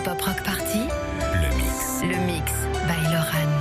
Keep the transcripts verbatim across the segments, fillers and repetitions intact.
Pop Rock Party. Le mix. Le mix by Loran.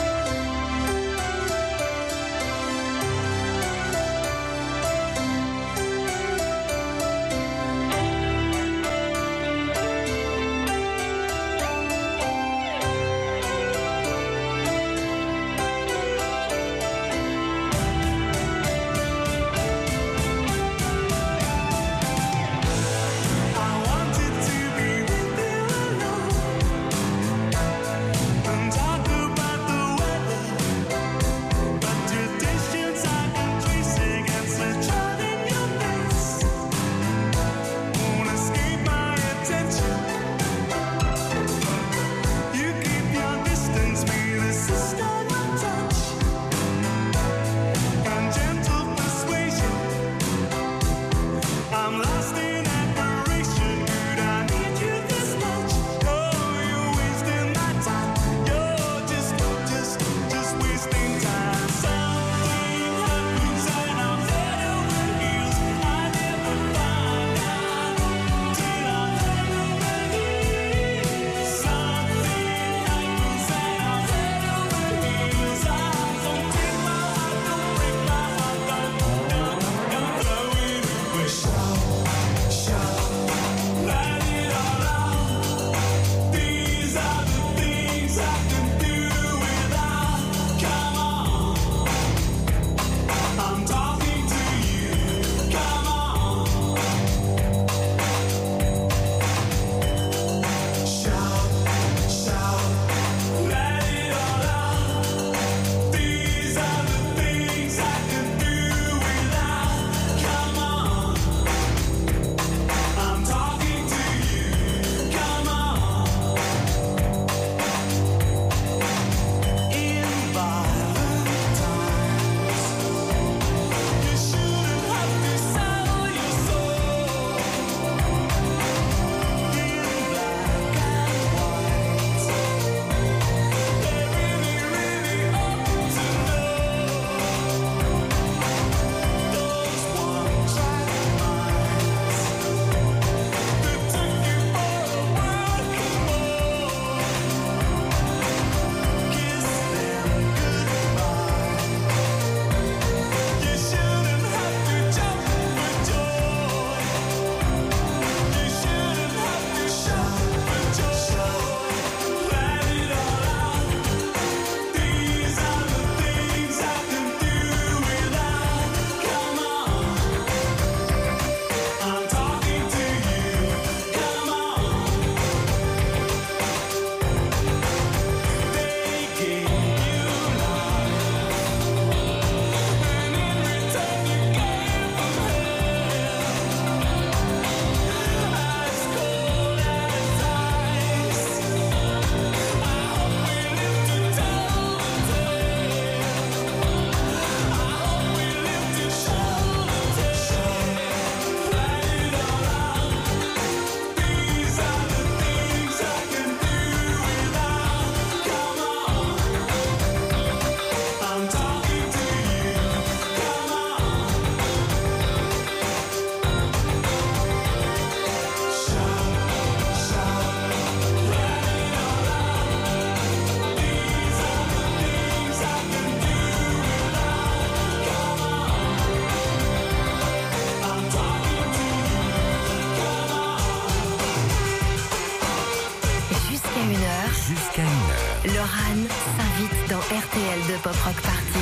Loran s'invite dans R T L de Pop Rock Party.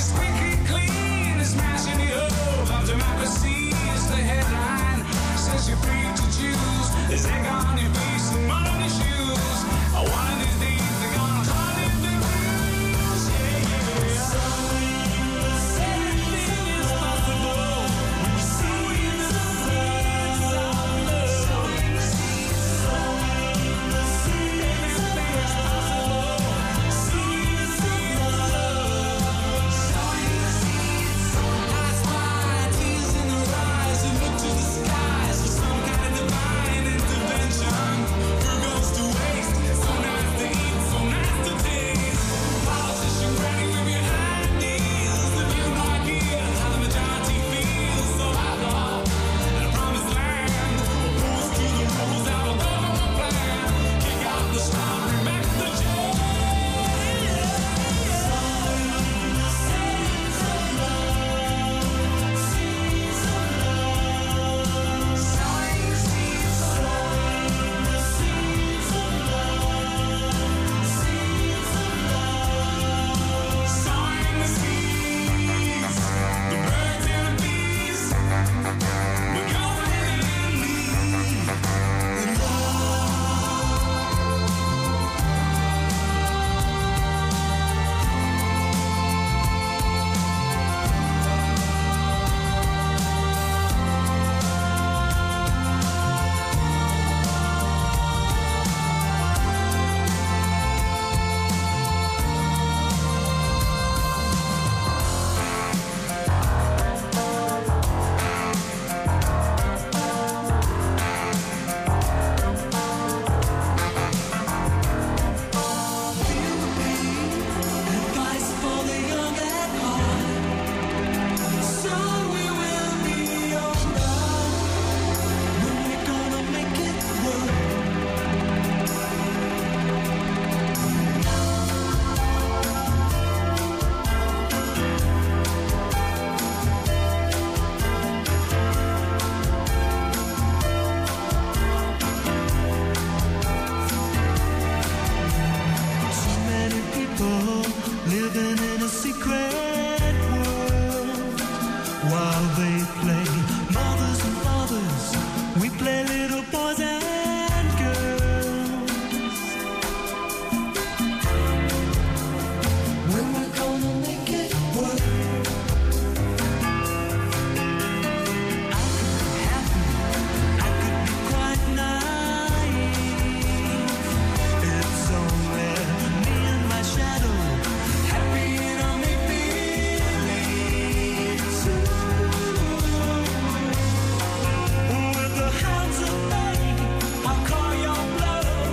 Democracy is the headline. Says you living in a secret world while they play mothers and fathers. We play little boys and girls. When we're gonna make it work. I could be happy, I could be quite naive. It's only me and my shadow, happy in a make-believe. With the hands of fate, I'll call your bluff.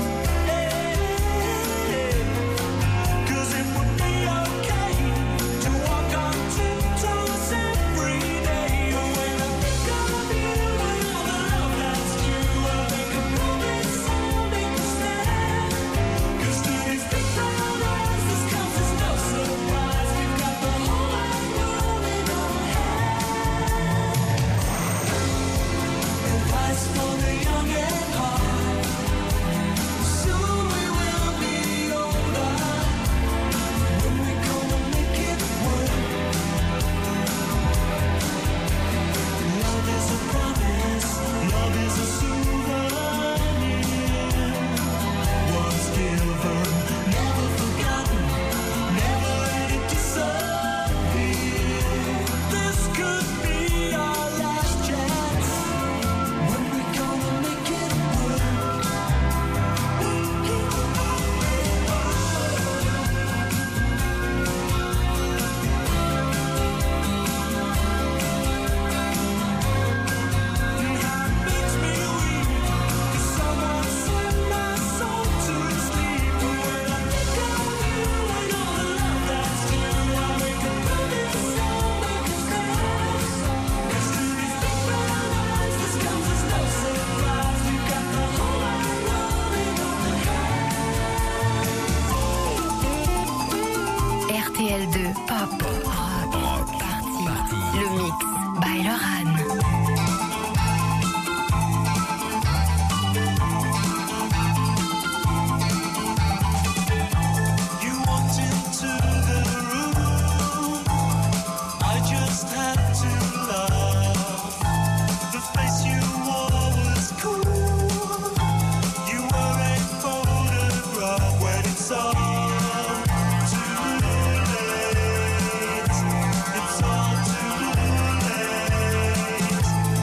Hey, 'cause it would be okay to walk on tiptoes every day. When I think of you and all the love that's due, I make a promise, I'll make a stand. 'Cause to these big brown eyes, this comes as no surprise. We've got the whole wide world in our hands. Advice for the young and hard. Soon we will be older. When we gonna make it work? Love is a promise, love is a souvenir. Once given, never forgotten, never let it disappear. This could be our last chance. When we gonna make it work? It makes me weak, 'cause someone sent my soul to sleep. When I think of you and all the love that's due, I make a promise, I'll make a stand. 'Cause to these big brown eyes, this comes as no surprise. We've got the whole wide world in our hands. R T L deux, pop, rock, party, le mix by Loran. You walked into the room, I just had to laugh. The face you wore was cool. You were a photograph when it's all too late. It's all too late.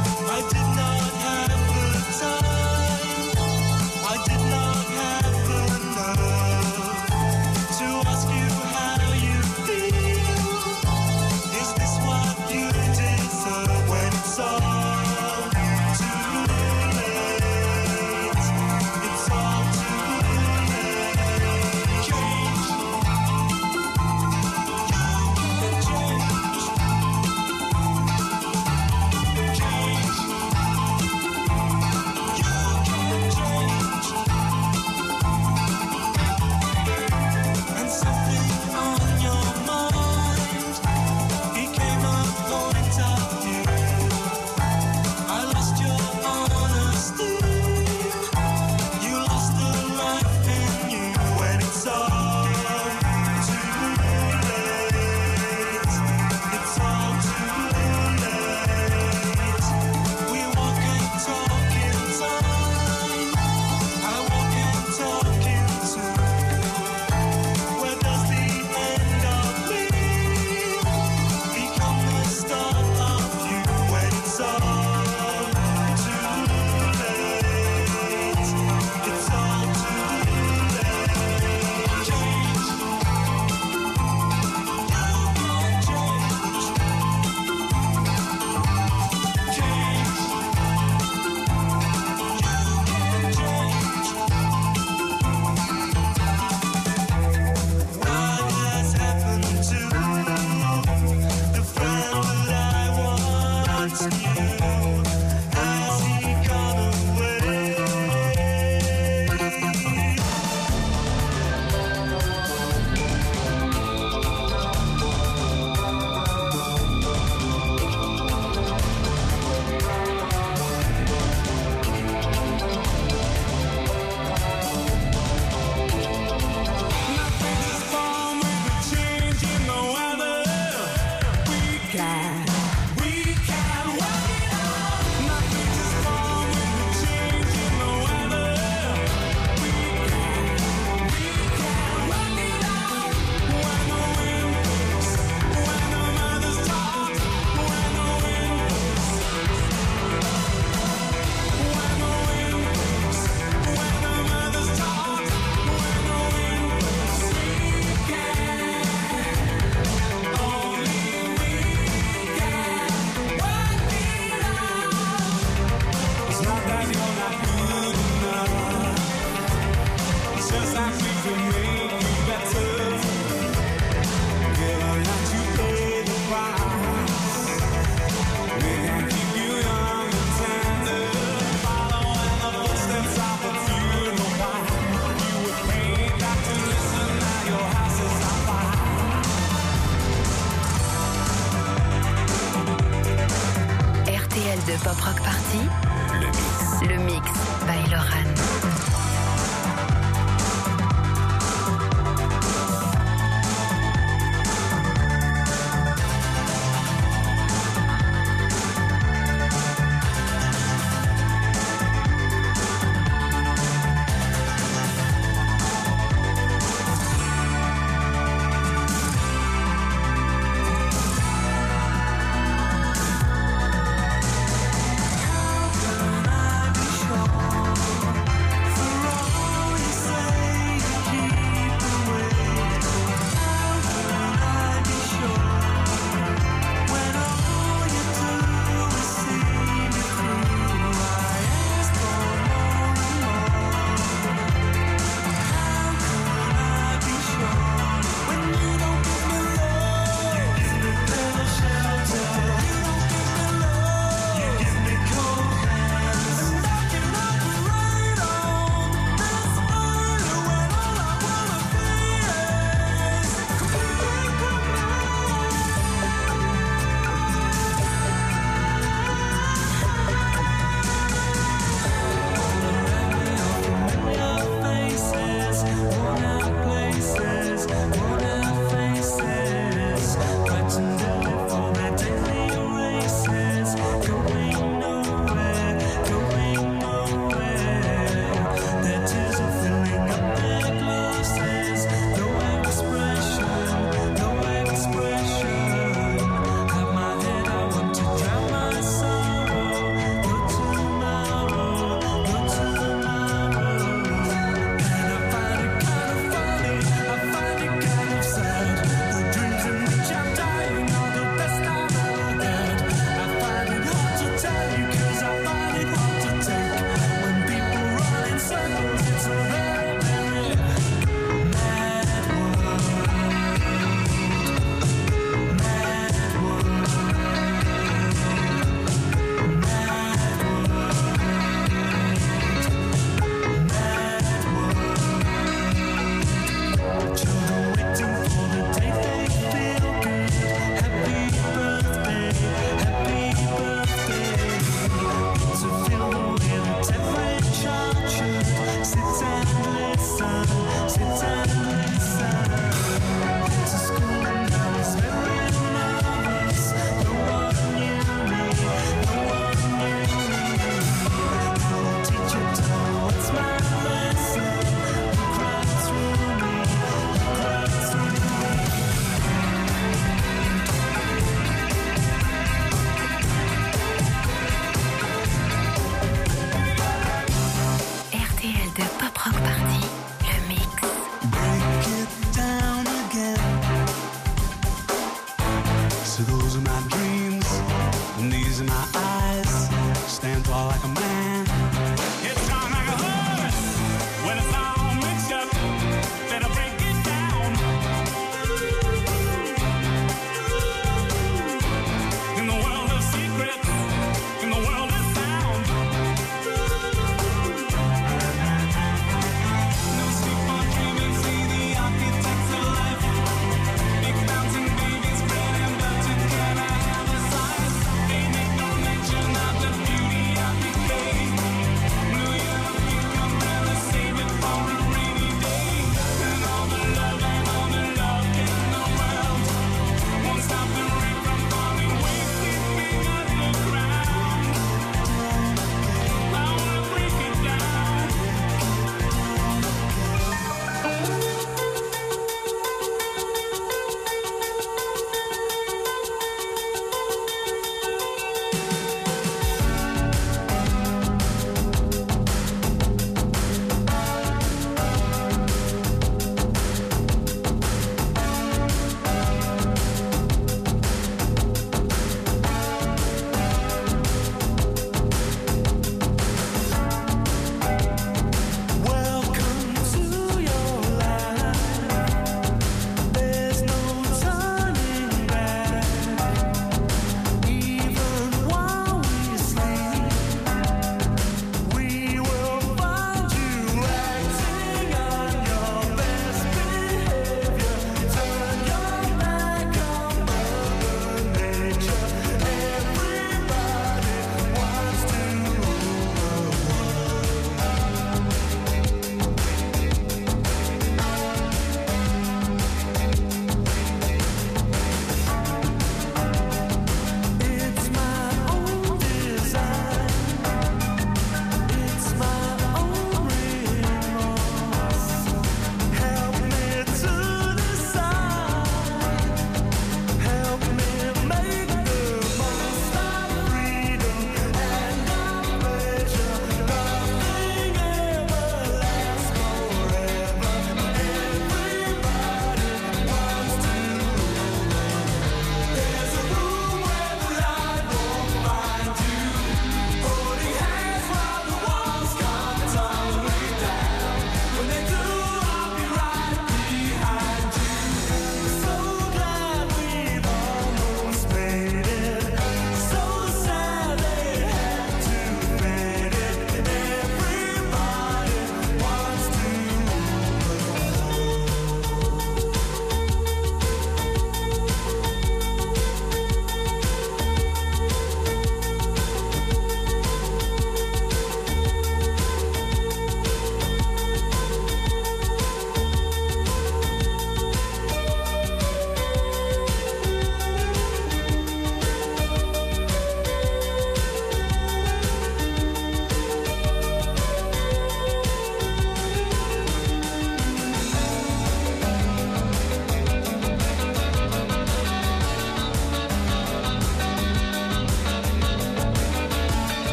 de Pop Rock Party, Le mix. le mix by Loran.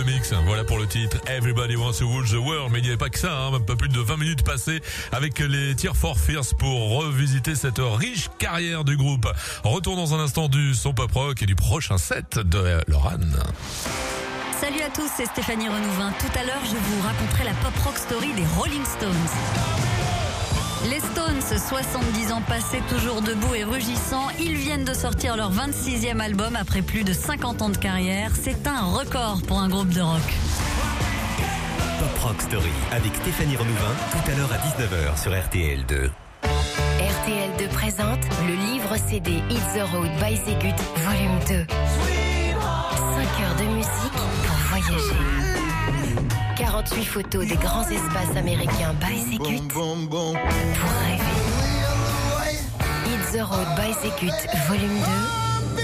mix. Voilà pour le titre Everybody Wants to Rule the World. Mais il n'y avait pas que ça, hein, même pas plus de vingt minutes passées avec les Tears for Fears pour revisiter cette riche carrière du groupe. Retour dans un instant du son pop rock et du prochain set de Lorane. Salut à tous, c'est Stéphanie Renouvin. Tout à l'heure, je vous raconterai la pop rock story des Rolling Stones. Les Stones, soixante-dix ans passés, toujours debout et rugissants, ils viennent de sortir leur vingt-sixième album après plus de cinquante ans de carrière. C'est un record pour un groupe de rock. Pop Rock Story avec Stéphanie Renouvin, tout à l'heure à dix-neuf heures sur R T L deux. R T L deux présente le livre C D Hit the Road by Zegut, volume deux. cinq heures de musique pour voyager. quarante-huit photos des grands espaces américains by Zegut pour rêver. Hit the Road by Zegut, volume deux.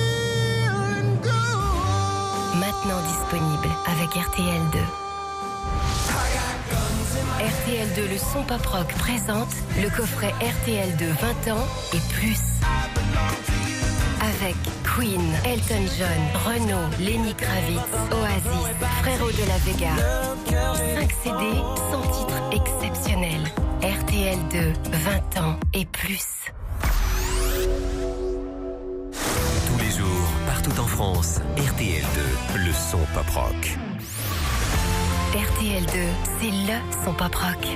Maintenant disponible avec R T L deux. R T L deux, le son pop rock présente le coffret R T L deux vingt ans et plus. Avec Queen, Elton John, Renaud, Lenny Kravitz, Oasis, Frérot de la Vega. cinq C D, cent titres exceptionnels. R T L deux, vingt ans et plus. Tous les jours, partout en France, R T L deux, le son pop rock. R T L deux, c'est le son pop rock.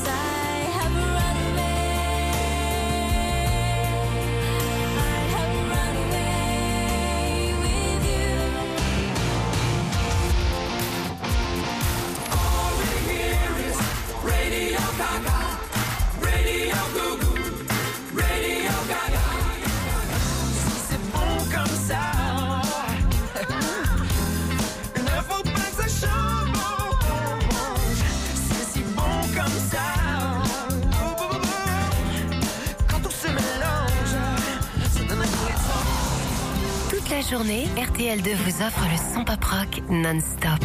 La journée, R T L deux vous offre le son pop rock non-stop.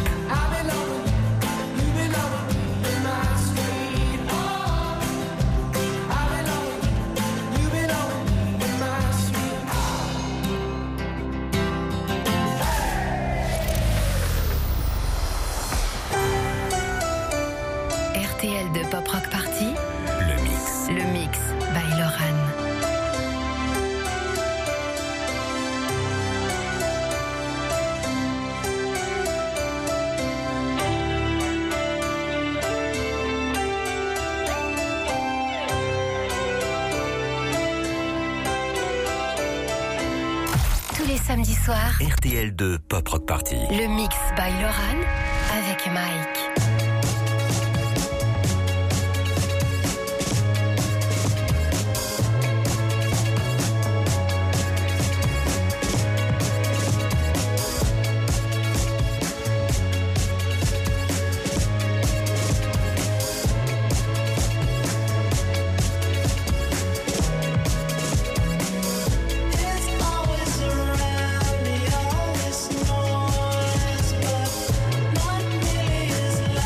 R T L deux Pop Rock Party, Le mix. le mix by Lorane. Les samedis soirs, R T L deux Pop Rock Party. le mix by Lorane avec Mike. Always around me, always noise, but not nearly as loud.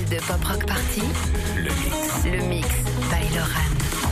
de Pop Rock Party, Le mix. le mix by Loran.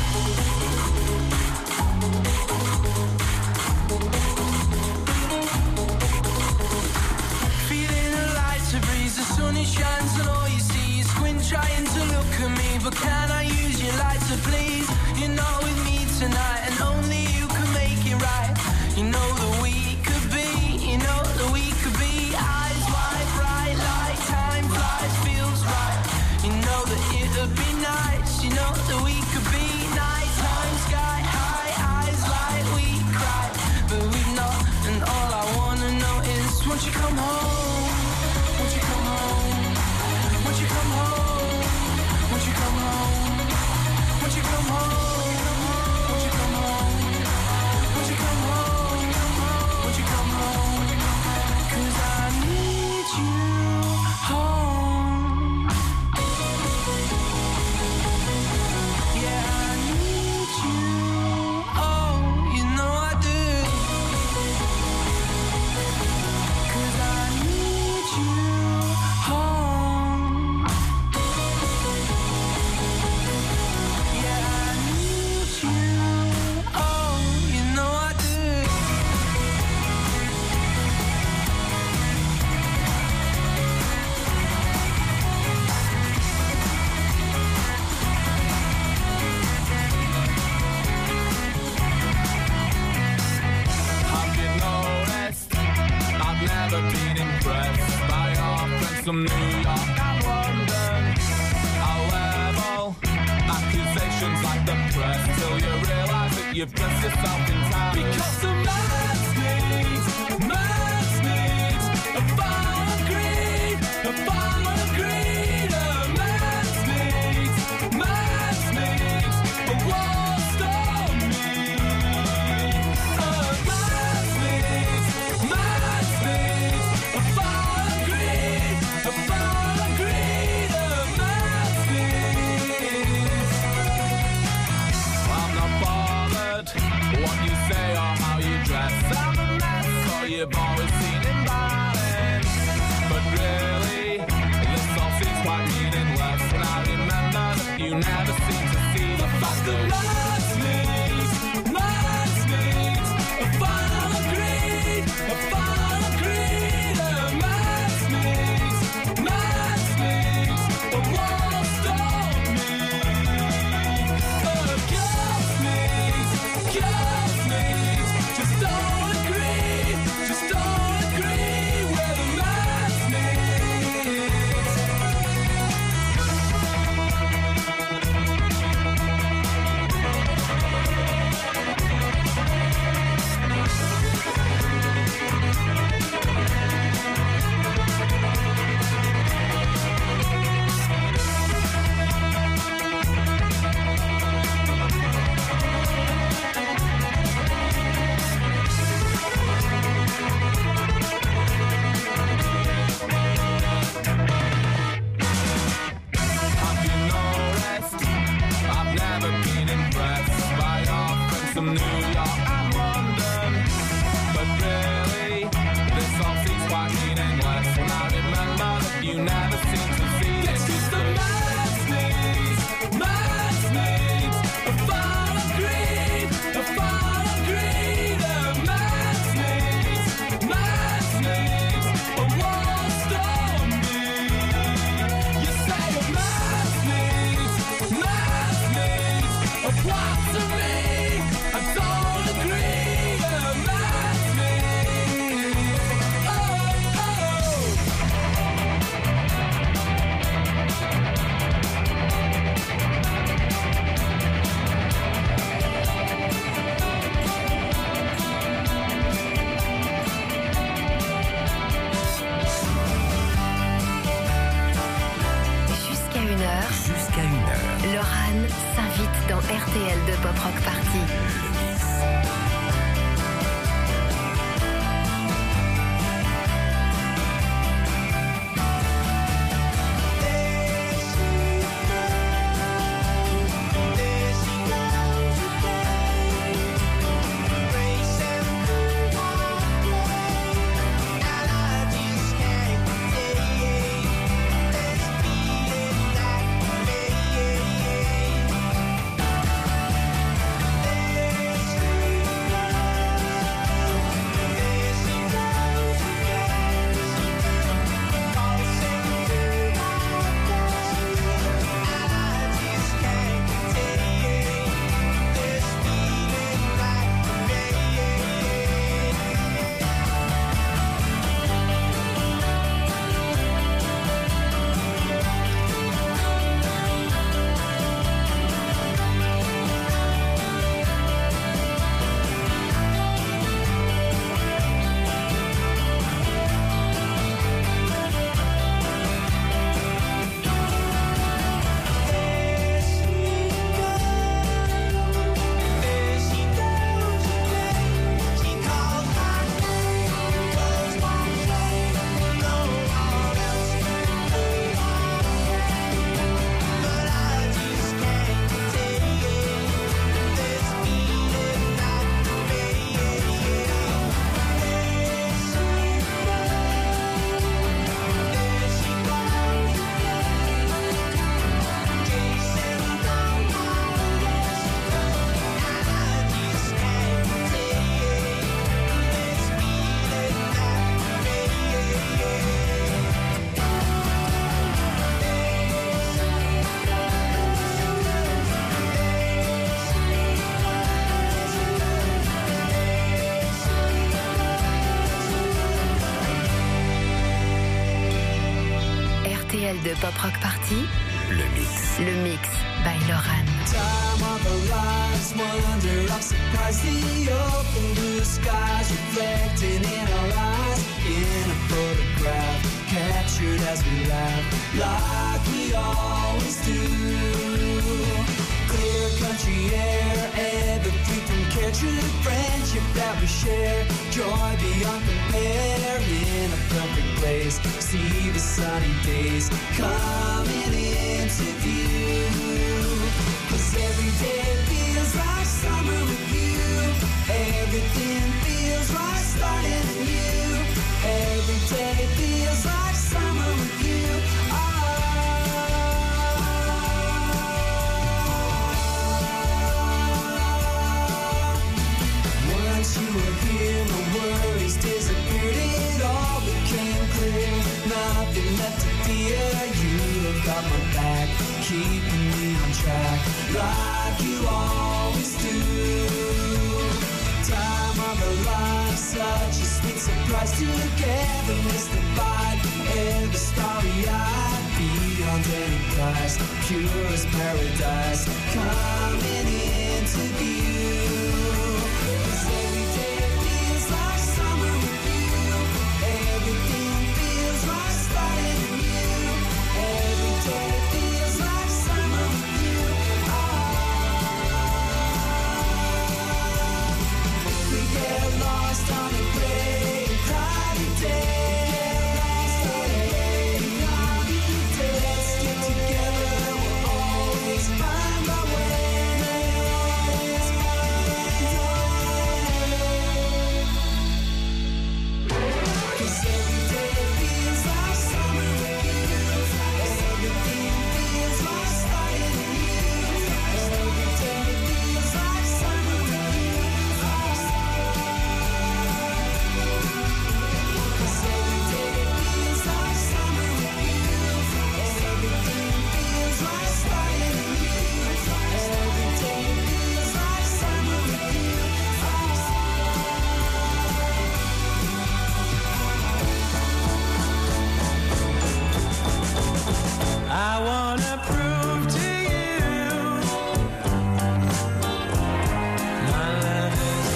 Feeling alive to breeze, the sun it shines and all you see is squint trying to look at me. But can I use your light to please? You're not with me tonight and only you can make it right. You know that we could be, you know that we could be eyes wide bright like time flies, feels right. You know that it would be nice, you know that we could be nighttime sky high, eyes like we cry, but we've not. And all I wanna know is, won't you come home? Won't you come home? Won't you come home? Won't you come home? Won't you come home? Won't you come home? Won't you come home? Won't you come home? 'Cause I need you home. Yeah, I need you. Oh, you know I do. 'Cause I need you home. Yeah, I need you. Oh, you know I do. Have you noticed? I've never been impressed by your friends from New York and London. I'll level accusations like the press till you realise that you've dressed yourself in time. Because the man's needs, man's needs, a final greed, a final greed, a man's needs, man's needs, a lost on me. A man's needs, man's needs, a final greed, a final greed, a man's needs. I'm not bothered what you say or how you dress. I'm a mess, or you've always seen in balance. But really, this all seems quite meaningless. And I remember that you never seem to see the fact that man's needs, man's needs, a final greed, a final greed, a man's needs, man's needs, a lost on me. A girl's needs, girl's needs, just don't agree, just don't agree with a man's needs. Have you noticed? I've never been impressed by your friends from New York and London. But really, this all seems quite meaningless. And I remember that you never seem to see it. It's just a man's needs, man's needs, a final greed, a final greed, a man's needs, man's needs, a lost on me. You say a man's needs, man's needs, apply to me. I don't agree. A man's needs, oh, oh. Jusqu'à une heure, Jusqu'à une heure. Loran s'invite dans R T L de Pop Rock Party. Racing through my brain, and I just can't take it. This feeling L de Pop Rock Party, Le mix. le mix by Loran. Time of our lives, wonder of surprise, the open blue skies reflecting in our eyes, in a photograph, captured as we laugh, like we always do. Clear country air, ever free from care, true friendship that we share, joy beyond compare, in a perfect place, see the sunny days coming into view. Cause every day feels like summer with you. Everything feels right starting anew. Every day feels like summer with you. Once you were here, my worries disappeared. It all became clear. Nothing left to fear. You got my back, keeping me on track, like you always do. Time of our lives, such a sweet surprise. Together mystified, ever starry-eyed, beyond any price, pure as paradise, coming into view. 'Cause every day feels like summer with you. Everything feels right starting anew. Every day feels like summer with you. We get lost on a gray and cloudy day. Let's stick together, we'll always find our way. Cause every day feels like summer with you. Everything feels like starting anew. Every day feels like summer with you. Cause every day feels like summer with you. Everything feels like starting anew. Every day feels like summer with you. I wanna prove to you my love is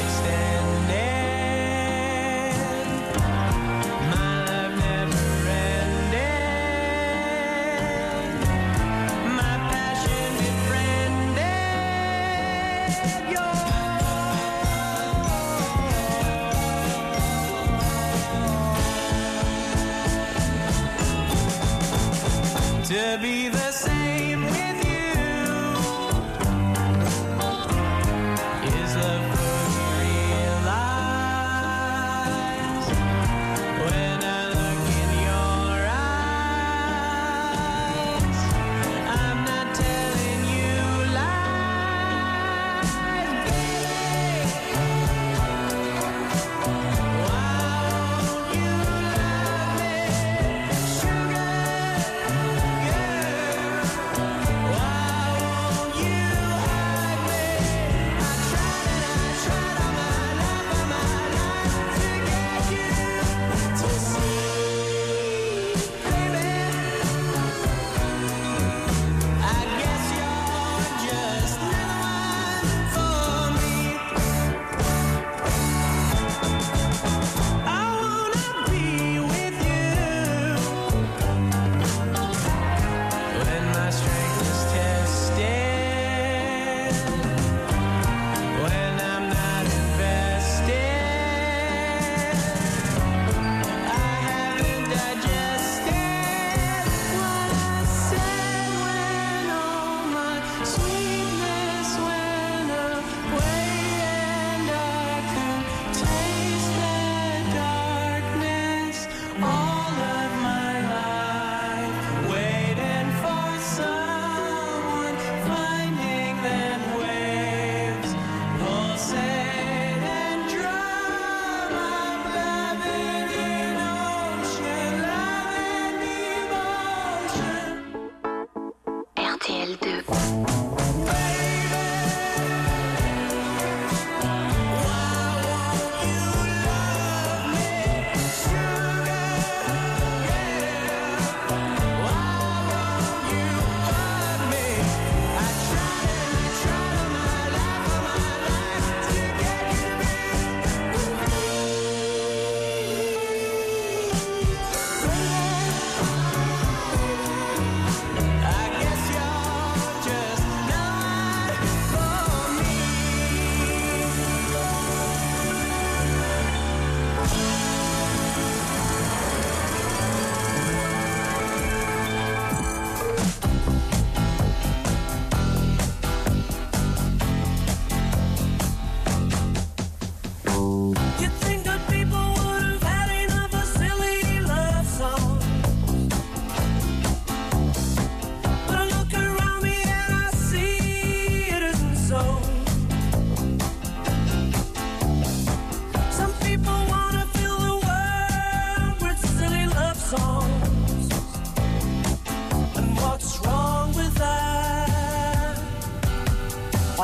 extended, my love never ended, my passion befriended yours. To be the same with you is love fully realized. When I look in your eyes, I'm not telling you lies, baby. Why won't you love me, sugar girl?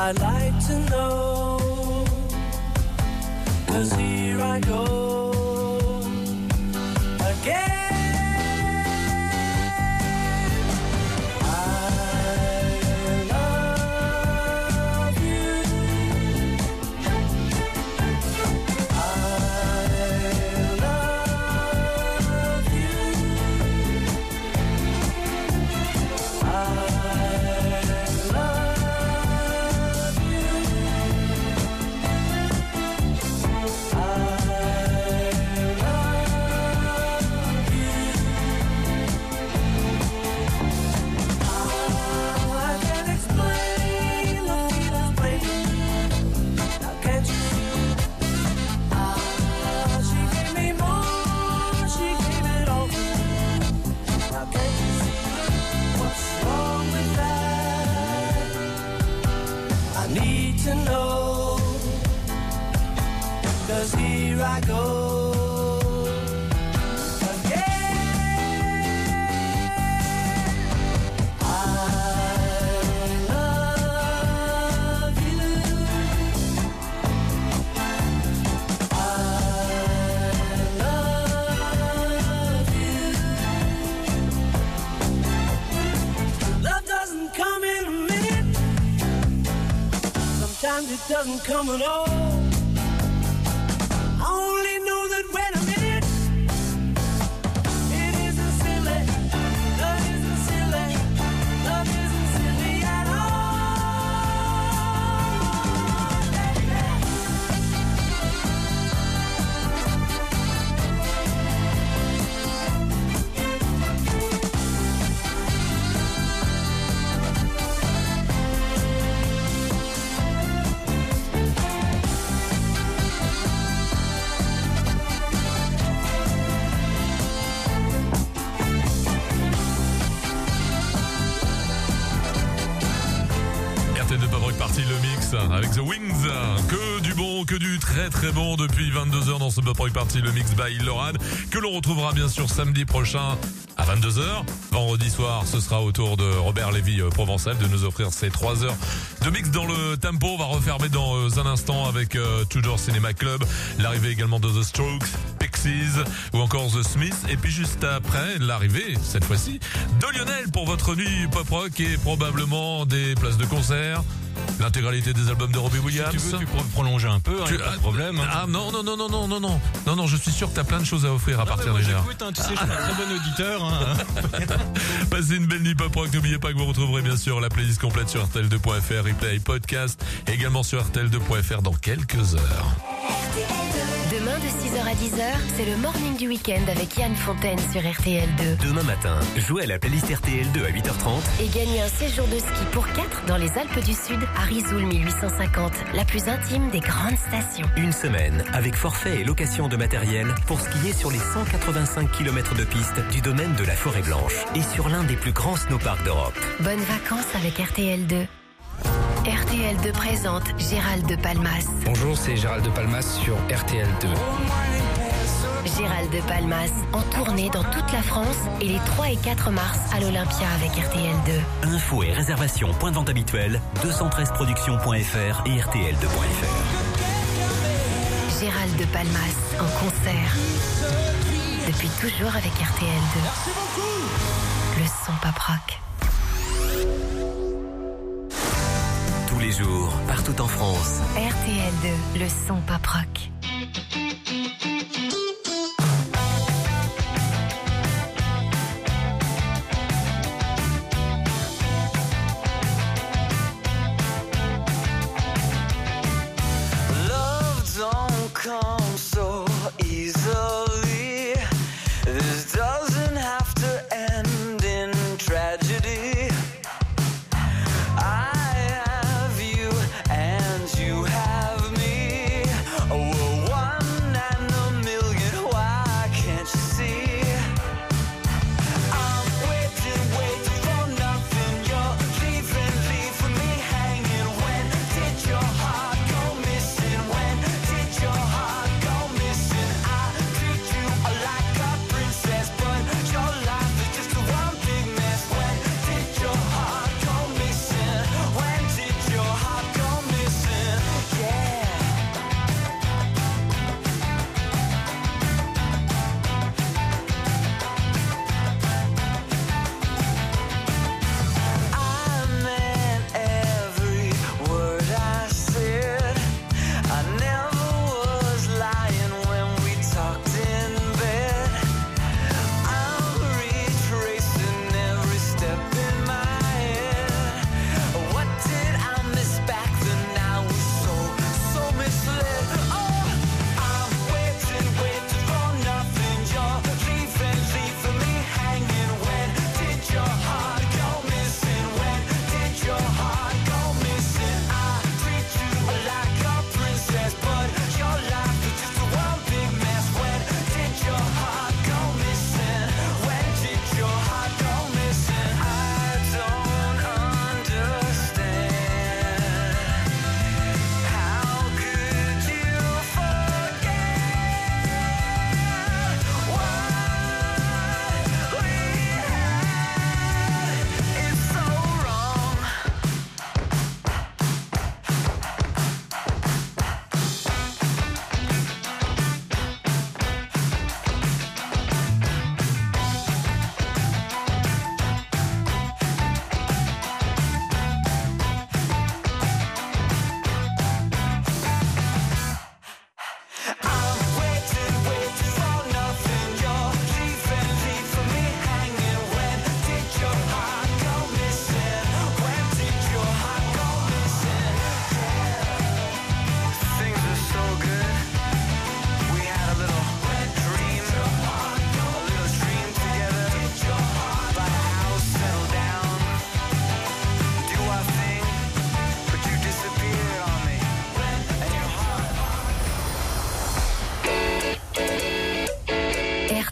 I'd like to know, 'cause here I go again. To know, 'cause here I go again. I love you. I love you. Love doesn't come in a minute. Sometimes it doesn't come at all. I only know that when I'm in it, it isn't silly. Love isn't silly. Love isn't silly at all. Baby. De Pop Rock Party, le mix avec The Wings. Que du bon, que du très très bon depuis vingt-deux heures dans ce Pop Rock Party, le mix by Loran, que l'on retrouvera bien sûr samedi prochain à vingt-deux heures. Vendredi soir, ce sera au tour de Robert Lévy euh, Provençal de nous offrir ces trois heures de mix dans le tempo. On va refermer dans euh, un instant avec euh, Tudor Cinema Club, l'arrivée également de The Strokes, Pixies ou encore The Smiths. Et puis juste après, l'arrivée, cette fois-ci, de Lionel pour votre nuit pop rock et probablement des places de concert. L'intégralité des albums de Robbie Williams. Si tu veux, tu peux prolonger un peu, hein, Tu- pas de problème. Hein. Ah non, non, non, non, non, non, non. Non, non, je suis sûr que t'as plein de choses à offrir à Non, partir mais moi, d'une heure. j'écoute, hein, tu sais, je suis un très bon auditeur. Hein. Passez une belle nuit pop rock. N'oubliez pas que vous retrouverez bien sûr la playlist complète sur R T L deux point F R, replay, podcast, et également sur R T L deux point F R dans quelques heures. Demain de six heures à dix heures, c'est le morning du week-end avec Yann Fontaine sur R T L deux. Demain matin, jouez à la playlist R T L deux à huit heures trente. Et gagnez un séjour de ski pour quatre dans les Alpes du Sud à Risoul mille huit cent cinquante, la plus intime des grandes stations. Une semaine avec forfait et location de matériel pour skier sur les cent quatre-vingt-cinq kilomètres de piste du domaine de la Forêt Blanche et sur l'un des plus grands snowparks d'Europe. Bonnes vacances avec R T L deux. R T L deux présente Gérald de Palmas. Bonjour, c'est Gérald de Palmas sur R T L deux. Gérald de Palmas en tournée dans toute la France et les trois et quatre mars à l'Olympia avec R T L deux. Infos et réservations, point de vente habituel, deux cent treize productions point F R et R T L deux point F R. Gérald de Palmas en concert. Depuis toujours avec R T L deux. Le son pop rock. Tous les jours, partout en France. R T L deux, le son pop rock. Love don't come so easily. This doesn't have to end in tragedy. I have you and you have me. Oh, we're one and a million. Why can't you see? I'm waiting, waiting for nothing. You're leaving, leaving me hanging. When did your heart go missing? When did your heart go missing? I treat you like a princess,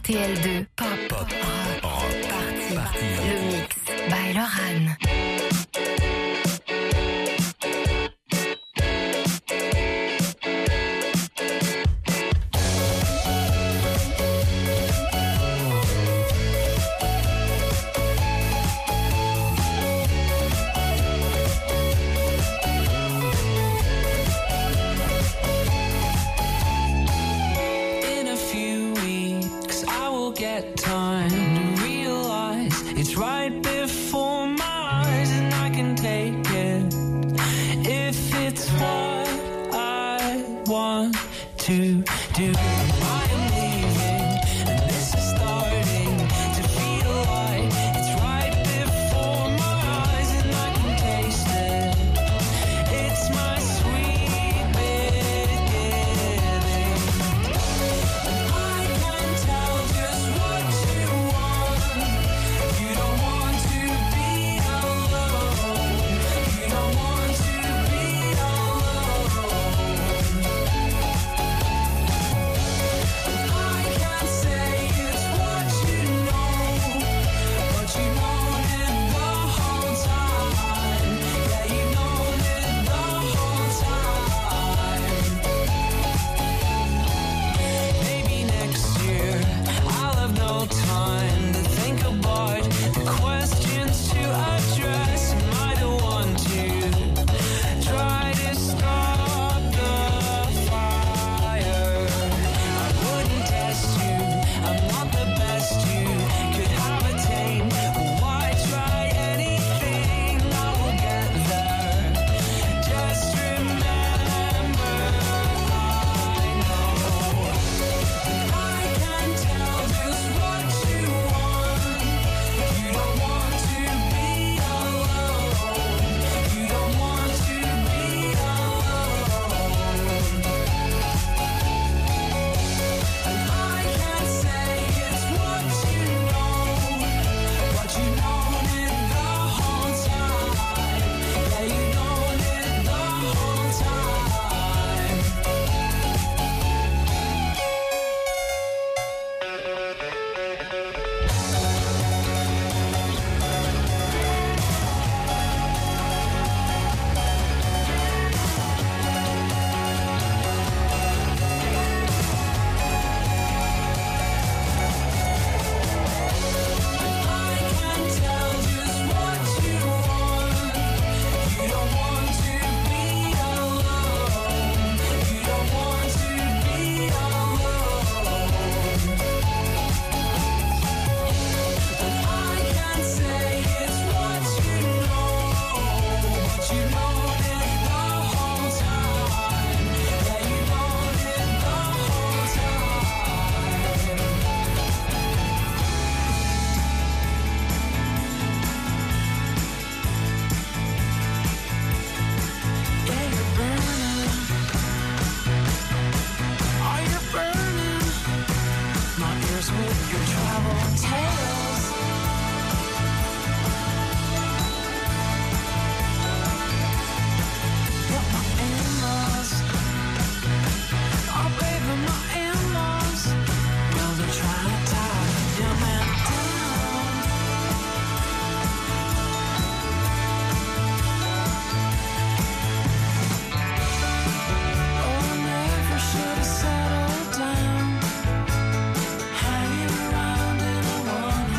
T L deux, pop, pop, rock, party, party, le mix by Loran. In a few weeks, I will get time to realize it's right before my eyes, and I can take it if it's what I want to do. I am leaving, and this is starting to feel like it's right before my eyes, and I can taste it. It's my sweet beginning. I can tell just what you want. You don't want to be alone. You don't want to be alone. I can say it's what you know, but you known it the whole time. Yeah, you known it the whole time. Maybe next year I'll have no time to think about the questions to address. Am I the one to try to stop the fire? I wouldn't test you, I'm not the best you could have attained. But why try anything? I will get there. Just remember, I know I can tell just what you want. You don't want to be alone. You don't want to be alone. And I can say it's what you know, but you known it the whole time. Yeah, you known it the whole time. I can tell just what you want. You don't want to be alone. You don't want to be alone. And I can say it's what you know, but you known it the whole time. Yeah, you known it the whole time. Yeah, you're burning. Are you burning? My ears with your travel tales. But my in-laws, oh baby, my in-laws, well they're trying to tie your man down. Oh, I never should have settled down, hanging around in a one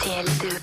T L deux.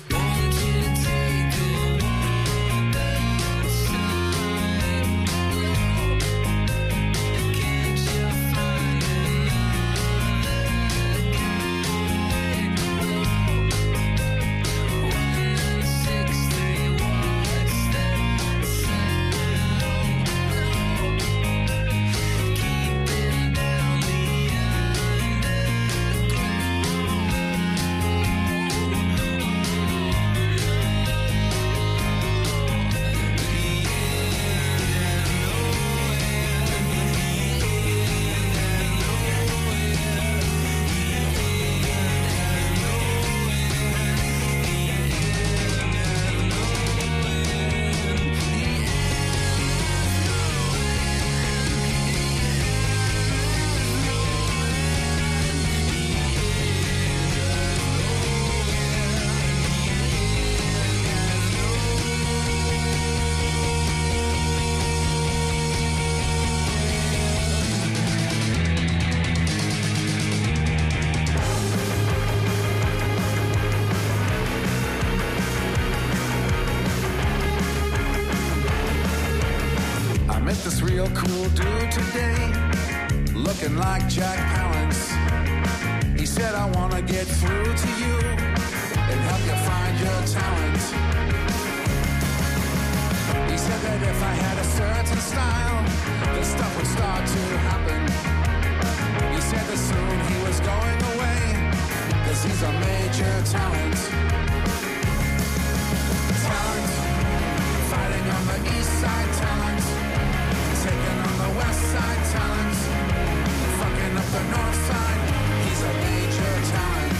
This real cool dude today, looking like Jack Palance. He said, I wanna get through to you and help you find your talent. He said that if I had a certain style, the stuff would start to happen. He said that soon he was going away, cause he's a major talent. Talent, fighting on the east side, talent. Taking on the west side, talent. Fucking up the north side, he's a major talent.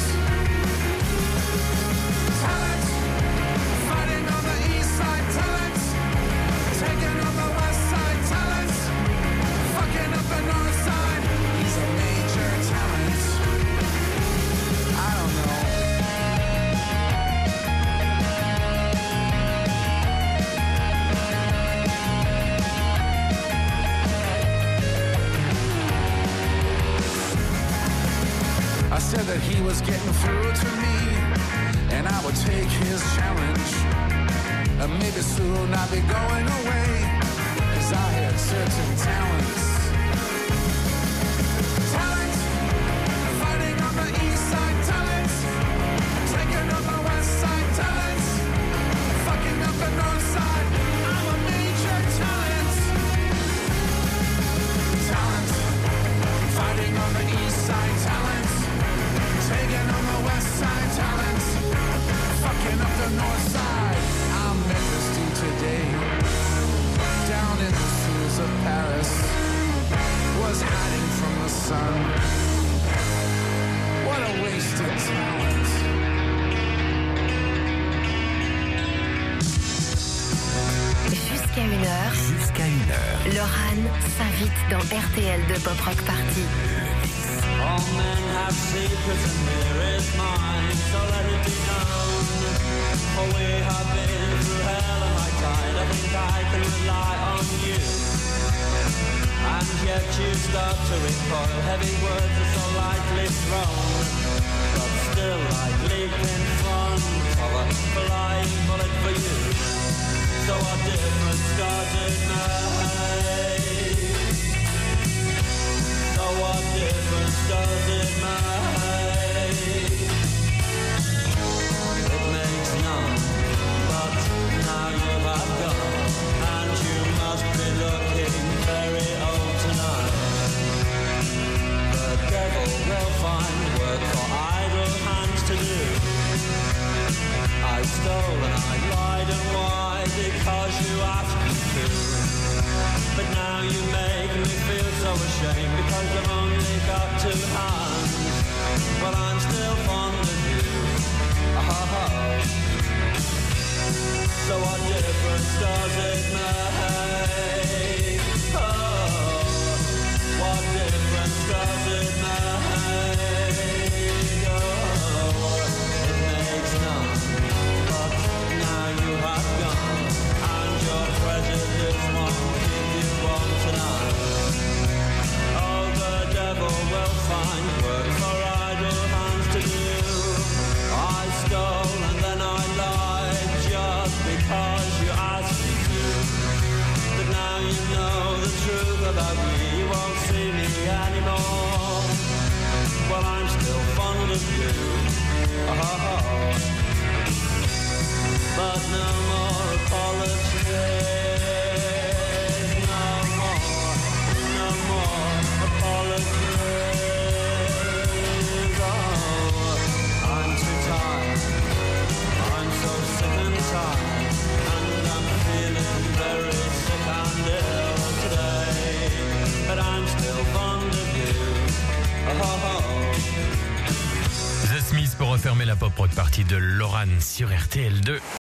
Talent, fighting on the east side, talent. Taking on the west side, talent. Fucking up the north side, he's a major talent. I don't know. I said that he was getting through to me, and I would take his challenge. And maybe soon I'd be going away, cause I had certain talents. Talent, fighting on the east side, talent. Taking on the west side, talent. Fucking up the north side, I'm a major talent. Talent, fighting on the east side, talent. Taking on the west side, talent. Fucking up the north side. I met this dude today, down in the sewers of Paris. Was hiding from the sun. What a wasted talent. Jusqu'à une heure, Jusqu'à une heure. Loran s'invite dans R T L deux Pop Rock Party. All men have secrets and here is mine, so let it be known. For we have been through hell and high tide, I think I can rely on you. And yet you start to recoil, heavy words are so lightly thrown. But still I leap in front of a flying bullet for you. So what difference does it make? So what difference does it make? It makes none, but now you have gone, and you must be looking very old tonight. The devil will find work for idle hands to do. I stole and I lied, and why? Because you asked me to. But now you make me feel so ashamed, because I've only got two hands. But I'm still fond of you. Oh. So what difference does it make? Oh. What difference does it make? Oh. It makes none. But now you have gone, and your prejudice won't keep you warm tonight. Oh, the devil will find work for idle hands to do. Oh, but no more apologies. No more, no more apologies. Oh, I'm too tired. I'm so sick and tired. And I'm feeling very sick and ill today. But I'm still fond of you. Oh, The Smiths pour refermer la pop rock partie de Loran sur R T L deux.